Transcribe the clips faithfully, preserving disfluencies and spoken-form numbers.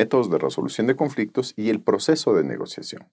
métodos de resolución de conflictos y el proceso de negociación.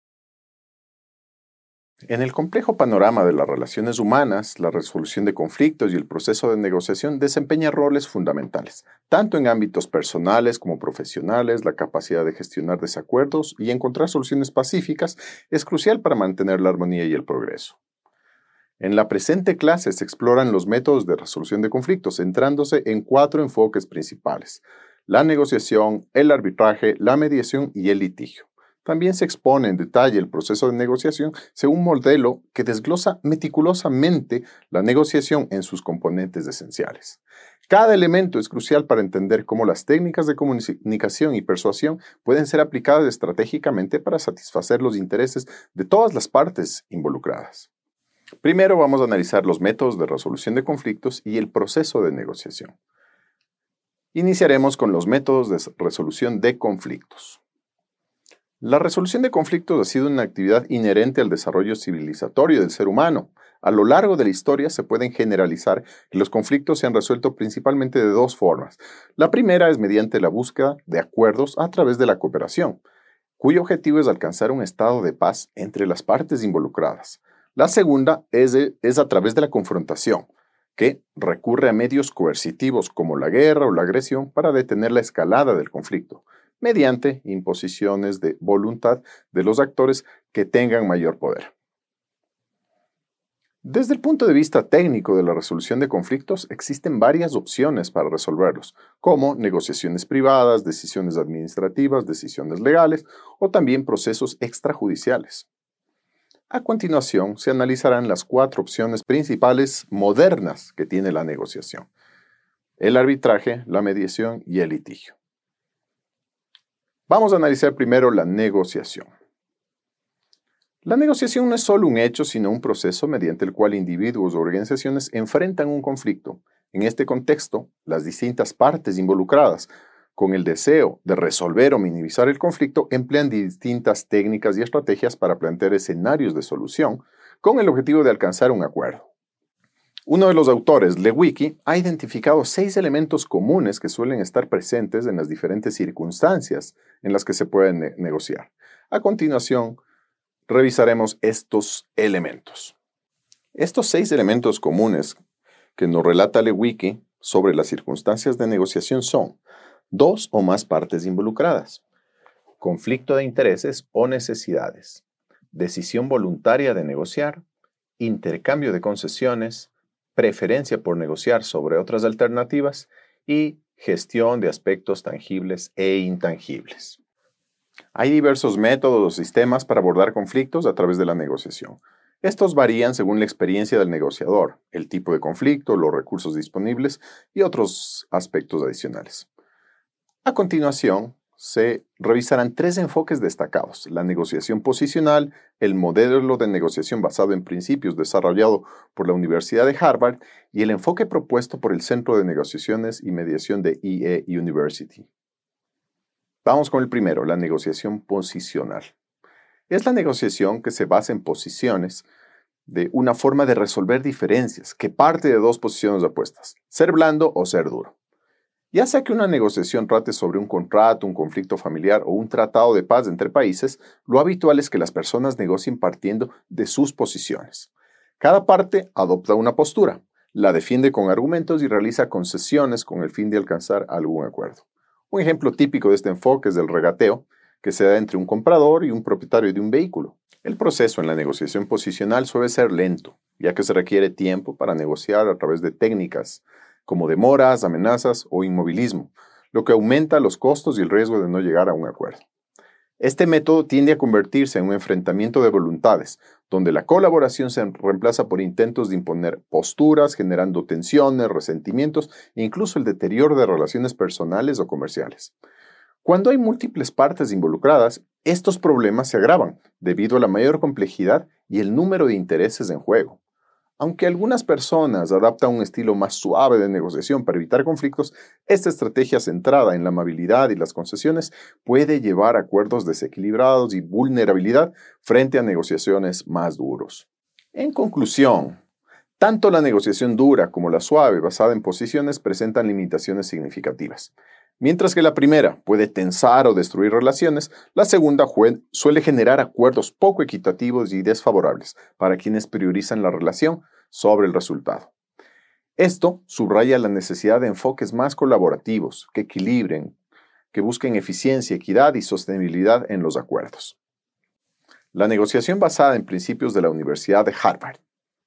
En el complejo panorama de las relaciones humanas, la resolución de conflictos y el proceso de negociación desempeña roles fundamentales, tanto en ámbitos personales como profesionales. La capacidad de gestionar desacuerdos y encontrar soluciones pacíficas es crucial para mantener la armonía y el progreso. En la presente clase se exploran los métodos de resolución de conflictos, centrándose en cuatro enfoques principales: la negociación, el arbitraje, la mediación y el litigio. También se expone en detalle el proceso de negociación según un modelo que desglosa meticulosamente la negociación en sus componentes esenciales. Cada elemento es crucial para entender cómo las técnicas de comunicación y persuasión pueden ser aplicadas estratégicamente para satisfacer los intereses de todas las partes involucradas. Primero vamos a analizar los métodos de resolución de conflictos y el proceso de negociación. Iniciaremos con los métodos de resolución de conflictos. La resolución de conflictos ha sido una actividad inherente al desarrollo civilizatorio del ser humano. A lo largo de la historia se pueden generalizar que los conflictos se han resuelto principalmente de dos formas. La primera es mediante la búsqueda de acuerdos a través de la cooperación, cuyo objetivo es alcanzar un estado de paz entre las partes involucradas. La segunda es, de, es a través de la confrontación, que recurre a medios coercitivos como la guerra o la agresión para detener la escalada del conflicto, mediante imposiciones de voluntad de los actores que tengan mayor poder. Desde el punto de vista técnico de la resolución de conflictos, existen varias opciones para resolverlos, como negociaciones privadas, decisiones administrativas, decisiones legales o también procesos extrajudiciales. A continuación, se analizarán las cuatro opciones principales modernas que tiene la negociación: el arbitraje, la mediación y el litigio. Vamos a analizar primero la negociación. La negociación no es solo un hecho, sino un proceso mediante el cual individuos o organizaciones enfrentan un conflicto. En este contexto, las distintas partes involucradas, con el deseo de resolver o minimizar el conflicto, emplean distintas técnicas y estrategias para plantear escenarios de solución, con el objetivo de alcanzar un acuerdo. Uno de los autores, Lewicki, ha identificado seis elementos comunes que suelen estar presentes en las diferentes circunstancias en las que se pueden ne- negociar. A continuación, revisaremos estos elementos. Estos seis elementos comunes que nos relata Lewicki sobre las circunstancias de negociación son: dos o más partes involucradas, conflicto de intereses o necesidades, decisión voluntaria de negociar, intercambio de concesiones, preferencia por negociar sobre otras alternativas y gestión de aspectos tangibles e intangibles. Hay diversos métodos o sistemas para abordar conflictos a través de la negociación. Estos varían según la experiencia del negociador, el tipo de conflicto, los recursos disponibles y otros aspectos adicionales. A continuación, se revisarán tres enfoques destacados: la negociación posicional, el modelo de negociación basado en principios desarrollado por la Universidad de Harvard y el enfoque propuesto por el Centro de Negociaciones y Mediación de E A University. Vamos con el primero, la negociación posicional. Es la negociación que se basa en posiciones de una forma de resolver diferencias que parte de dos posiciones opuestas: ser blando o ser duro. Ya sea que una negociación trate sobre un contrato, un conflicto familiar o un tratado de paz entre países, lo habitual es que las personas negocien partiendo de sus posiciones. Cada parte adopta una postura, la defiende con argumentos y realiza concesiones con el fin de alcanzar algún acuerdo. Un ejemplo típico de este enfoque es el regateo, que se da entre un comprador y un propietario de un vehículo. El proceso en la negociación posicional suele ser lento, ya que se requiere tiempo para negociar a través de técnicas como demoras, amenazas o inmovilismo, lo que aumenta los costos y el riesgo de no llegar a un acuerdo. Este método tiende a convertirse en un enfrentamiento de voluntades, donde la colaboración se reemplaza por intentos de imponer posturas, generando tensiones, resentimientos e incluso el deterioro de relaciones personales o comerciales. Cuando hay múltiples partes involucradas, estos problemas se agravan debido a la mayor complejidad y el número de intereses en juego. Aunque algunas personas adaptan un estilo más suave de negociación para evitar conflictos, esta estrategia centrada en la amabilidad y las concesiones puede llevar a acuerdos desequilibrados y vulnerabilidad frente a negociaciones más duros. En conclusión, tanto la negociación dura como la suave basada en posiciones presentan limitaciones significativas. Mientras que la primera puede tensar o destruir relaciones, la segunda suele generar acuerdos poco equitativos y desfavorables para quienes priorizan la relación sobre el resultado. Esto subraya la necesidad de enfoques más colaborativos, que equilibren, que busquen eficiencia, equidad y sostenibilidad en los acuerdos. La negociación basada en principios de la Universidad de Harvard.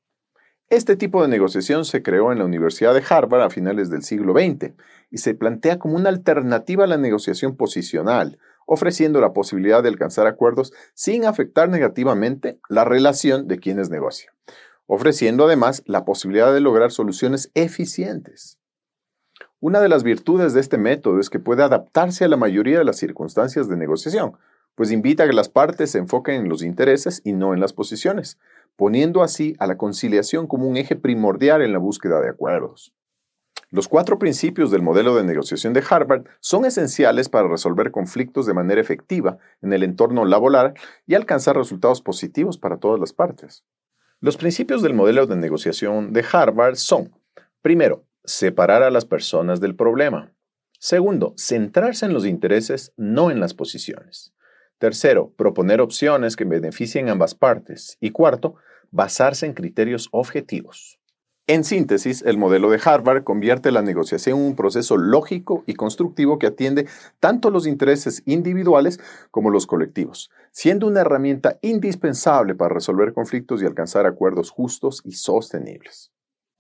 Este tipo de negociación se creó en la Universidad de Harvard a finales del siglo veinte y se plantea como una alternativa a la negociación posicional, ofreciendo la posibilidad de alcanzar acuerdos sin afectar negativamente la relación de quienes negocian, ofreciendo además la posibilidad de lograr soluciones eficientes. Una de las virtudes de este método es que puede adaptarse a la mayoría de las circunstancias de negociación, pues invita a que las partes se enfoquen en los intereses y no en las posiciones, poniendo así a la conciliación como un eje primordial en la búsqueda de acuerdos. Los cuatro principios del modelo de negociación de Harvard son esenciales para resolver conflictos de manera efectiva en el entorno laboral y alcanzar resultados positivos para todas las partes. Los principios del modelo de negociación de Harvard son: primero, separar a las personas del problema. Segundo, centrarse en los intereses, no en las posiciones. Tercero, proponer opciones que beneficien a ambas partes. Y cuarto, basarse en criterios objetivos. En síntesis, el modelo de Harvard convierte la negociación en un proceso lógico y constructivo que atiende tanto los intereses individuales como los colectivos, siendo una herramienta indispensable para resolver conflictos y alcanzar acuerdos justos y sostenibles.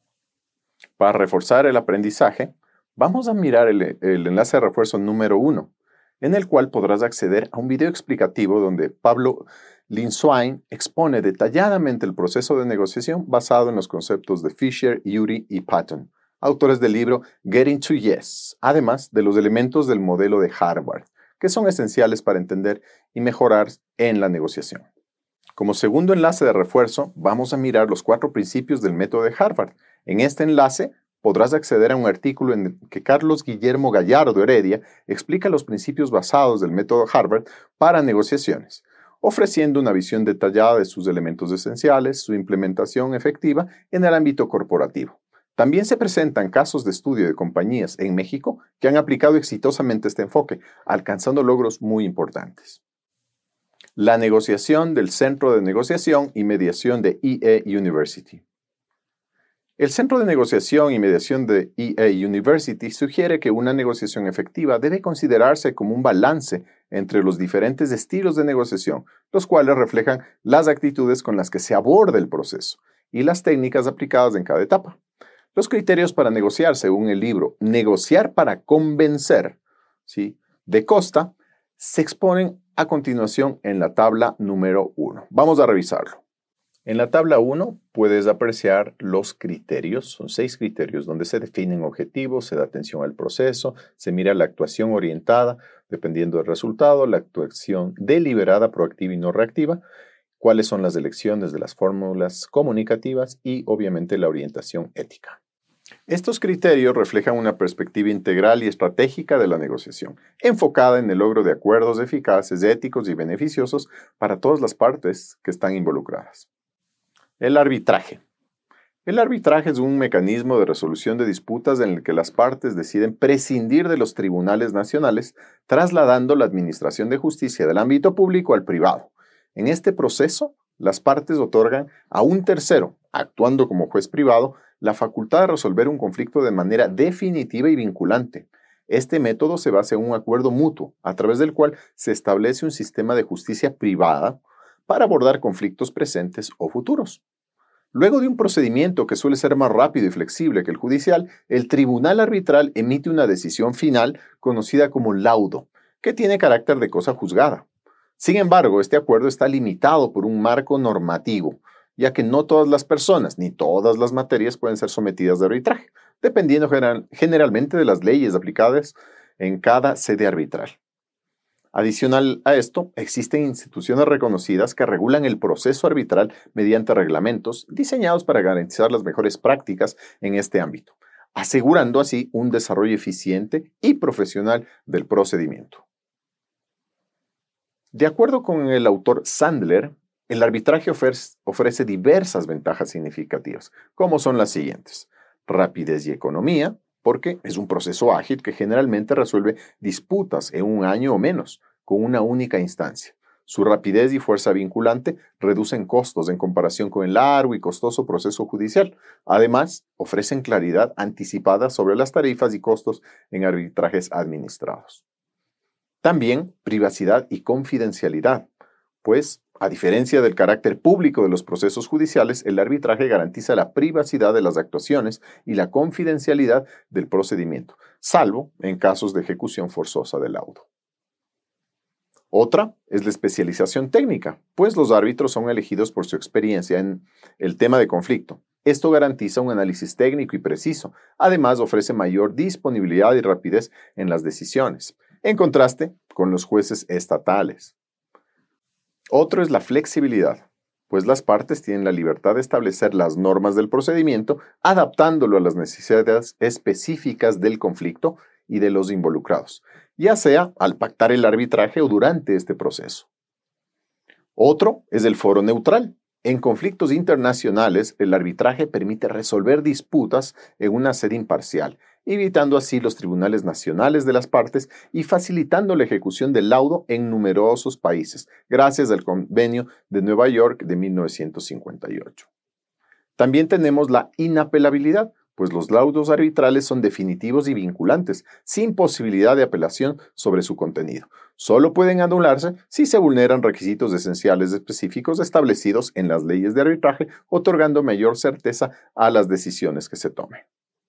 Para reforzar el aprendizaje, vamos a mirar el, el enlace de refuerzo número uno, en el cual podrás acceder a un video explicativo donde Pablo Linswain expone detalladamente el proceso de negociación basado en los conceptos de Fisher, Ury y Patton, autores del libro Getting to Yes, además de los elementos del modelo de Harvard, que son esenciales para entender y mejorar en la negociación. Como segundo enlace de refuerzo, vamos a mirar los cuatro principios del método de Harvard. En este enlace podrás acceder a un artículo en el que Carlos Guillermo Gallardo Heredia explica los principios basados del método Harvard para negociaciones, ofreciendo una visión detallada de sus elementos esenciales, su implementación efectiva en el ámbito corporativo. También se presentan casos de estudio de compañías en México que han aplicado exitosamente este enfoque, alcanzando logros muy importantes. La negociación del Centro de Negociación y Mediación de E A University. El Centro de Negociación y Mediación de E A University sugiere que una negociación efectiva debe considerarse como un balance entre los diferentes estilos de negociación, los cuales reflejan las actitudes con las que se aborda el proceso y las técnicas aplicadas en cada etapa. Los criterios para negociar, según el libro Negociar para convencer, ¿sí?, de Costa, se exponen a continuación en la tabla número uno. Vamos a revisarlo. En la tabla uno puedes apreciar los criterios, son seis criterios donde se definen objetivos, se da atención al proceso, se mira la actuación orientada, dependiendo del resultado, la actuación deliberada, proactiva y no reactiva, cuáles son las elecciones de las fórmulas comunicativas y obviamente la orientación ética. Estos criterios reflejan una perspectiva integral y estratégica de la negociación, enfocada en el logro de acuerdos eficaces, éticos y beneficiosos para todas las partes que están involucradas. El arbitraje. El arbitraje es un mecanismo de resolución de disputas en el que las partes deciden prescindir de los tribunales nacionales, trasladando la administración de justicia del ámbito público al privado. En este proceso, las partes otorgan a un tercero, actuando como juez privado, la facultad de resolver un conflicto de manera definitiva y vinculante. Este método se basa en un acuerdo mutuo, a través del cual se establece un sistema de justicia privada para abordar conflictos presentes o futuros. Luego de un procedimiento que suele ser más rápido y flexible que el judicial, el tribunal arbitral emite una decisión final conocida como laudo, que tiene carácter de cosa juzgada. Sin embargo, este acuerdo está limitado por un marco normativo, ya que no todas las personas ni todas las materias pueden ser sometidas a arbitraje, dependiendo general, generalmente de las leyes aplicadas en cada sede arbitral. Adicional a esto, existen instituciones reconocidas que regulan el proceso arbitral mediante reglamentos diseñados para garantizar las mejores prácticas en este ámbito, asegurando así un desarrollo eficiente y profesional del procedimiento. De acuerdo con el autor Sandler, el arbitraje ofrece, ofrece diversas ventajas significativas, como son las siguientes: rapidez y economía, porque es un proceso ágil que generalmente resuelve disputas en un año o menos, con una única instancia. Su rapidez y fuerza vinculante reducen costos en comparación con el largo y costoso proceso judicial. Además, ofrecen claridad anticipada sobre las tarifas y costos en arbitrajes administrados. También privacidad y confidencialidad, pues, a diferencia del carácter público de los procesos judiciales, el arbitraje garantiza la privacidad de las actuaciones y la confidencialidad del procedimiento, salvo en casos de ejecución forzosa del laudo. Otra es la especialización técnica, pues los árbitros son elegidos por su experiencia en el tema de conflicto. Esto garantiza un análisis técnico y preciso. Además, ofrece mayor disponibilidad y rapidez en las decisiones, en contraste con los jueces estatales. Otro es la flexibilidad, pues las partes tienen la libertad de establecer las normas del procedimiento, adaptándolo a las necesidades específicas del conflicto y de los involucrados, ya sea al pactar el arbitraje o durante este proceso. Otro es el foro neutral. En conflictos internacionales, el arbitraje permite resolver disputas en una sede imparcial, evitando así los tribunales nacionales de las partes y facilitando la ejecución del laudo en numerosos países, gracias al Convenio de Nueva York de mil novecientos cincuenta y ocho. También tenemos la inapelabilidad, pues los laudos arbitrales son definitivos y vinculantes, sin posibilidad de apelación sobre su contenido. Solo pueden anularse si se vulneran requisitos esenciales específicos establecidos en las leyes de arbitraje, otorgando mayor certeza a las decisiones que se tomen.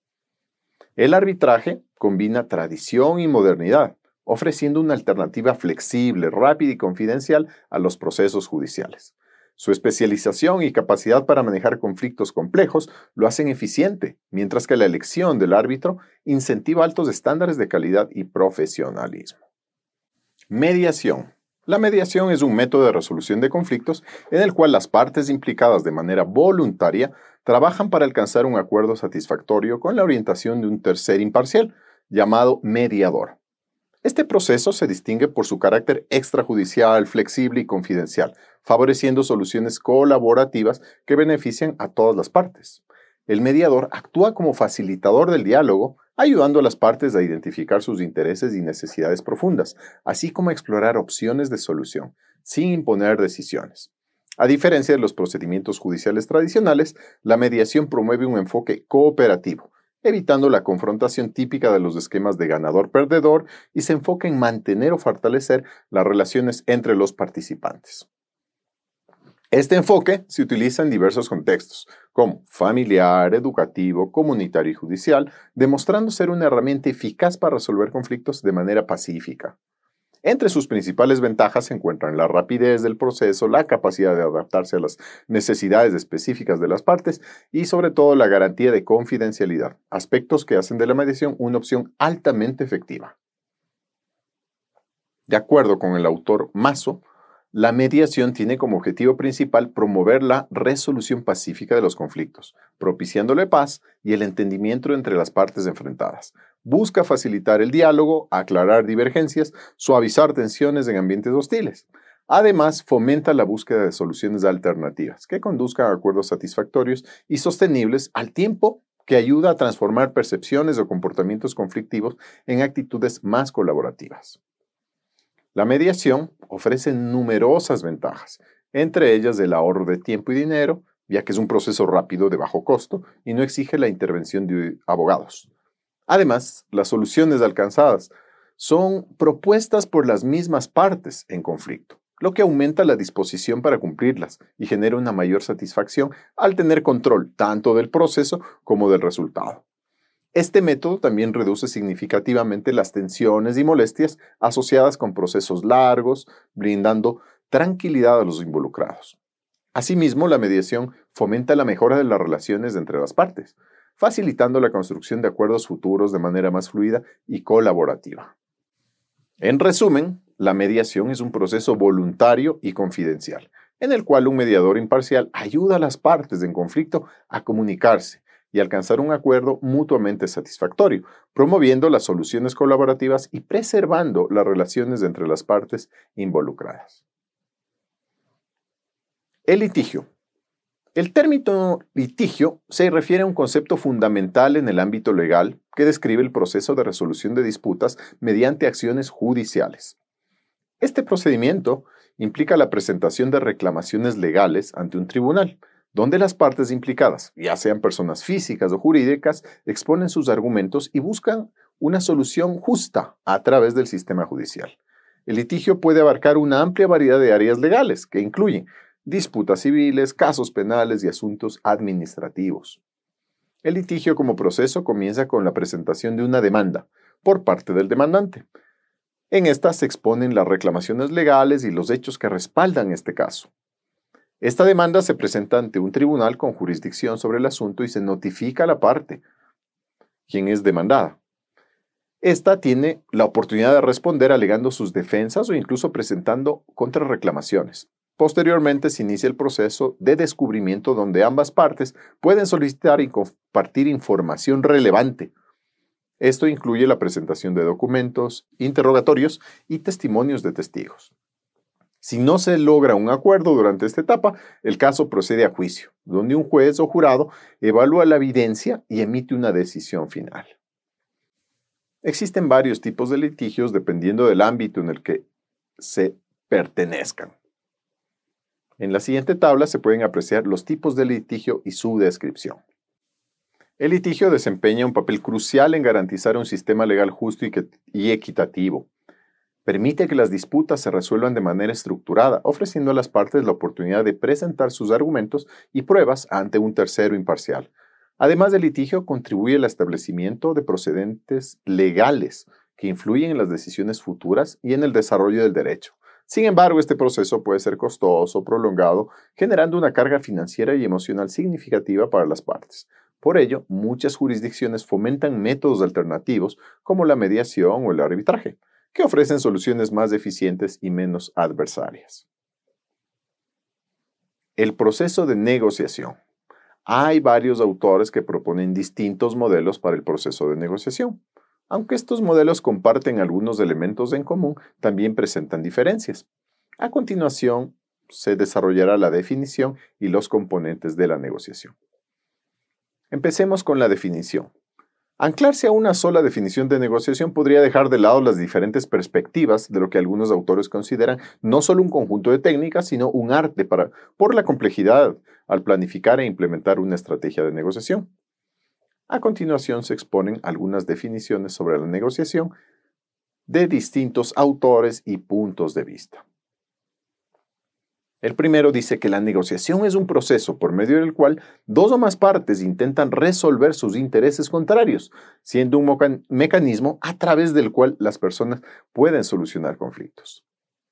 El arbitraje combina tradición y modernidad, ofreciendo una alternativa flexible, rápida y confidencial a los procesos judiciales. Su especialización y capacidad para manejar conflictos complejos lo hacen eficiente, mientras que la elección del árbitro incentiva altos estándares de calidad y profesionalismo. Mediación. La mediación es un método de resolución de conflictos en el cual las partes implicadas de manera voluntaria trabajan para alcanzar un acuerdo satisfactorio con la orientación de un tercer imparcial, llamado mediador. Este proceso se distingue por su carácter extrajudicial, flexible y confidencial, favoreciendo soluciones colaborativas que benefician a todas las partes. El mediador actúa como facilitador del diálogo, ayudando a las partes a identificar sus intereses y necesidades profundas, así como a explorar opciones de solución, sin imponer decisiones. A diferencia de los procedimientos judiciales tradicionales, la mediación promueve un enfoque cooperativo, evitando la confrontación típica de los esquemas de ganador-perdedor y se enfoca en mantener o fortalecer las relaciones entre los participantes. Este enfoque se utiliza en diversos contextos, como familiar, educativo, comunitario y judicial, demostrando ser una herramienta eficaz para resolver conflictos de manera pacífica. Entre sus principales ventajas se encuentran la rapidez del proceso, la capacidad de adaptarse a las necesidades específicas de las partes y sobre todo la garantía de confidencialidad, aspectos que hacen de la mediación una opción altamente efectiva. De acuerdo con el autor Mazo, la mediación tiene como objetivo principal promover la resolución pacífica de los conflictos, propiciándole paz y el entendimiento entre las partes enfrentadas. Busca facilitar el diálogo, aclarar divergencias, suavizar tensiones en ambientes hostiles. Además, fomenta la búsqueda de soluciones alternativas que conduzcan a acuerdos satisfactorios y sostenibles al tiempo que ayuda a transformar percepciones o comportamientos conflictivos en actitudes más colaborativas. La mediación ofrece numerosas ventajas, entre ellas el ahorro de tiempo y dinero, ya que es un proceso rápido de bajo costo y no exige la intervención de abogados. Además, las soluciones alcanzadas son propuestas por las mismas partes en conflicto, lo que aumenta la disposición para cumplirlas y genera una mayor satisfacción al tener control tanto del proceso como del resultado. Este método también reduce significativamente las tensiones y molestias asociadas con procesos largos, brindando tranquilidad a los involucrados. Asimismo, la mediación fomenta la mejora de las relaciones entre las partes, facilitando la construcción de acuerdos futuros de manera más fluida y colaborativa. En resumen, la mediación es un proceso voluntario y confidencial, en el cual un mediador imparcial ayuda a las partes en conflicto a comunicarse y alcanzar un acuerdo mutuamente satisfactorio, promoviendo las soluciones colaborativas y preservando las relaciones entre las partes involucradas. El litigio. El término litigio se refiere a un concepto fundamental en el ámbito legal que describe el proceso de resolución de disputas mediante acciones judiciales. Este procedimiento implica la presentación de reclamaciones legales ante un tribunal, donde las partes implicadas, ya sean personas físicas o jurídicas, exponen sus argumentos y buscan una solución justa a través del sistema judicial. El litigio puede abarcar una amplia variedad de áreas legales, que incluyen disputas civiles, casos penales y asuntos administrativos. El litigio como proceso comienza con la presentación de una demanda por parte del demandante. En esta se exponen las reclamaciones legales y los hechos que respaldan este caso. Esta demanda se presenta ante un tribunal con jurisdicción sobre el asunto y se notifica a la parte, quien es demandada. Esta tiene la oportunidad de responder alegando sus defensas o incluso presentando contrarreclamaciones. Posteriormente se inicia el proceso de descubrimiento donde ambas partes pueden solicitar y compartir información relevante. Esto incluye la presentación de documentos, interrogatorios y testimonios de testigos. Si no se logra un acuerdo durante esta etapa, el caso procede a juicio, donde un juez o jurado evalúa la evidencia y emite una decisión final. Existen varios tipos de litigios dependiendo del ámbito en el que se pertenezcan. En la siguiente tabla se pueden apreciar los tipos de litigio y su descripción. El litigio desempeña un papel crucial en garantizar un sistema legal justo y equitativo. Permite que las disputas se resuelvan de manera estructurada, ofreciendo a las partes la oportunidad de presentar sus argumentos y pruebas ante un tercero imparcial. Además del litigio, contribuye al establecimiento de procedentes legales que influyen en las decisiones futuras y en el desarrollo del derecho. Sin embargo, este proceso puede ser costoso o prolongado, generando una carga financiera y emocional significativa para las partes. Por ello, muchas jurisdicciones fomentan métodos alternativos como la mediación o el arbitraje, que ofrecen soluciones más eficientes y menos adversarias. El proceso de negociación. Hay varios autores que proponen distintos modelos para el proceso de negociación. Aunque estos modelos comparten algunos elementos en común, también presentan diferencias. A continuación, se desarrollará la definición y los componentes de la negociación. Empecemos con la definición. Anclarse a una sola definición de negociación podría dejar de lado las diferentes perspectivas de lo que algunos autores consideran no solo un conjunto de técnicas, sino un arte para, por la complejidad al planificar e implementar una estrategia de negociación. A continuación se exponen algunas definiciones sobre la negociación de distintos autores y puntos de vista. El primero dice que la negociación es un proceso por medio del cual dos o más partes intentan resolver sus intereses contrarios, siendo un mecanismo a través del cual las personas pueden solucionar conflictos.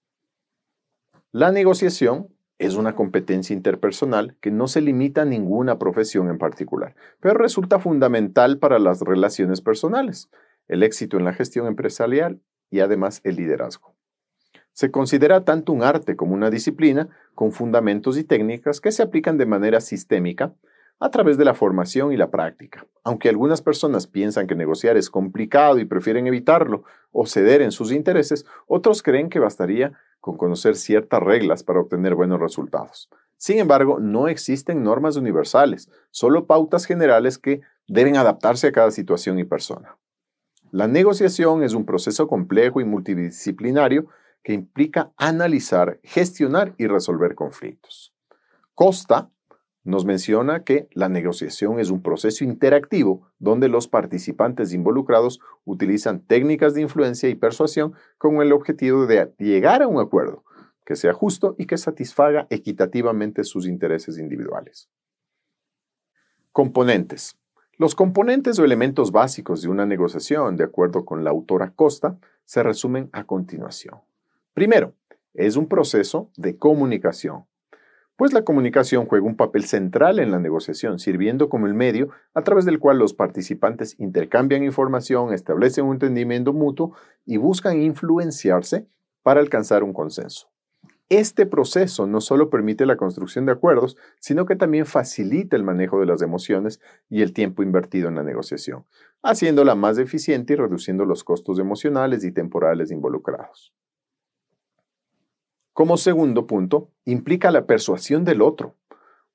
La negociación es una competencia interpersonal que no se limita a ninguna profesión en particular, pero resulta fundamental para las relaciones personales, el éxito en la gestión empresarial y además el liderazgo. Se considera tanto un arte como una disciplina con fundamentos y técnicas que se aplican de manera sistémica a través de la formación y la práctica. Aunque algunas personas piensan que negociar es complicado y prefieren evitarlo o ceder en sus intereses, otros creen que bastaría con conocer ciertas reglas para obtener buenos resultados. Sin embargo, no existen normas universales, solo pautas generales que deben adaptarse a cada situación y persona. La negociación es un proceso complejo y multidisciplinario que implica analizar, gestionar y resolver conflictos. Costa nos menciona que la negociación es un proceso interactivo donde los participantes involucrados utilizan técnicas de influencia y persuasión con el objetivo de llegar a un acuerdo que sea justo y que satisfaga equitativamente sus intereses individuales. Componentes. Los componentes o elementos básicos de una negociación, de acuerdo con la autora Costa, se resumen a continuación. Primero, es un proceso de comunicación, pues la comunicación juega un papel central en la negociación, sirviendo como el medio a través del cual los participantes intercambian información, establecen un entendimiento mutuo y buscan influenciarse para alcanzar un consenso. Este proceso no solo permite la construcción de acuerdos, sino que también facilita el manejo de las emociones y el tiempo invertido en la negociación, haciéndola más eficiente y reduciendo los costos emocionales y temporales involucrados. Como segundo punto, implica la persuasión del otro,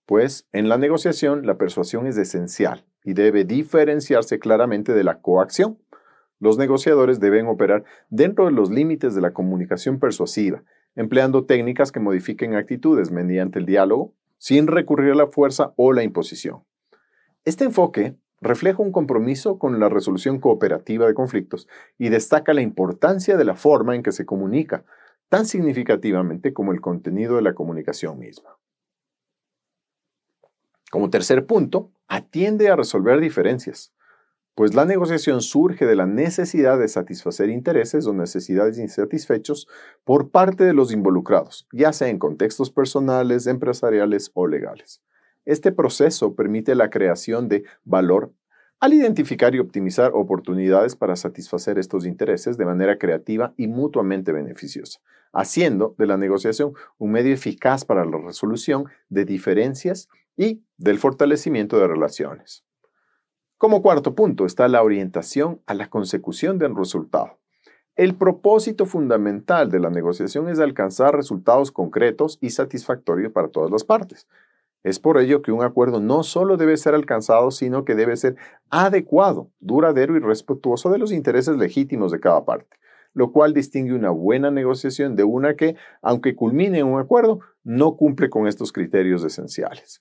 Pues en la negociación la persuasión es esencial y debe diferenciarse claramente de la coacción. Los negociadores deben operar dentro de los límites de la comunicación persuasiva, empleando técnicas que modifiquen actitudes mediante el diálogo, sin recurrir a la fuerza o la imposición. Este enfoque refleja un compromiso con la resolución cooperativa de conflictos y destaca la importancia de la forma en que se comunica, tan significativamente como el contenido de la comunicación misma. Como tercer punto, atiende a resolver diferencias, pues la negociación surge de la necesidad de satisfacer intereses o necesidades insatisfechos por parte de los involucrados, ya sea en contextos personales, empresariales o legales. Este proceso permite la creación de valor al identificar y optimizar oportunidades para satisfacer estos intereses de manera creativa y mutuamente beneficiosa, haciendo de la negociación un medio eficaz para la resolución de diferencias y del fortalecimiento de relaciones. Como cuarto punto está la orientación a la consecución de un resultado. El propósito fundamental de la negociación es alcanzar resultados concretos y satisfactorios para todas las partes. Es por ello que un acuerdo no solo debe ser alcanzado, sino que debe ser adecuado, duradero y respetuoso de los intereses legítimos de cada parte, lo cual distingue una buena negociación de una que, aunque culmine en un acuerdo, no cumple con estos criterios esenciales.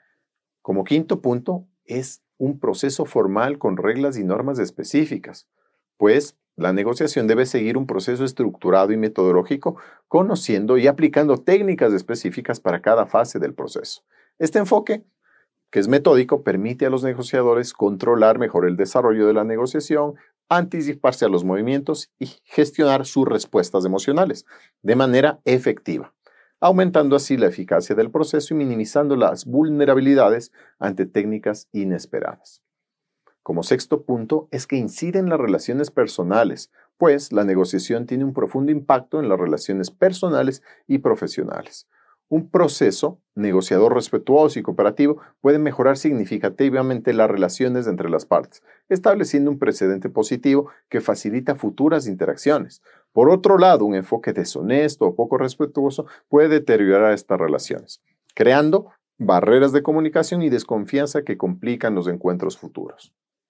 Como quinto punto, es un proceso formal con reglas y normas específicas, pues la negociación debe seguir un proceso estructurado y metodológico, conociendo y aplicando técnicas específicas para cada fase del proceso. Este enfoque, que es metódico, permite a los negociadores controlar mejor el desarrollo de la negociación, anticiparse a los movimientos y gestionar sus respuestas emocionales de manera efectiva, aumentando así la eficacia del proceso y minimizando las vulnerabilidades ante técnicas inesperadas. Como sexto punto es que incide en las relaciones personales, pues la negociación tiene un profundo impacto en las relaciones personales y profesionales. Un proceso negociador respetuoso y cooperativo puede mejorar significativamente las relaciones entre las partes, estableciendo un precedente positivo que facilita futuras interacciones. Por otro lado, un enfoque deshonesto o poco respetuoso puede deteriorar estas relaciones, creando barreras de comunicación y desconfianza que complican los encuentros futuros.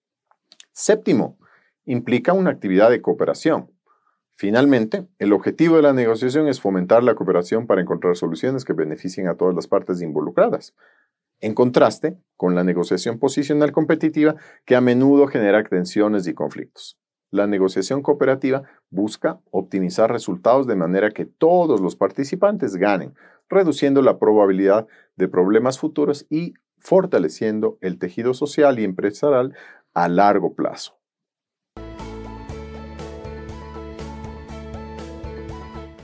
Séptimo, implica una actividad de cooperación. Finalmente, el objetivo de la negociación es fomentar la cooperación para encontrar soluciones que beneficien a todas las partes involucradas, en contraste con la negociación posicional competitiva que a menudo genera tensiones y conflictos. La negociación cooperativa busca optimizar resultados de manera que todos los participantes ganen, reduciendo la probabilidad de problemas futuros y fortaleciendo el tejido social y empresarial a largo plazo.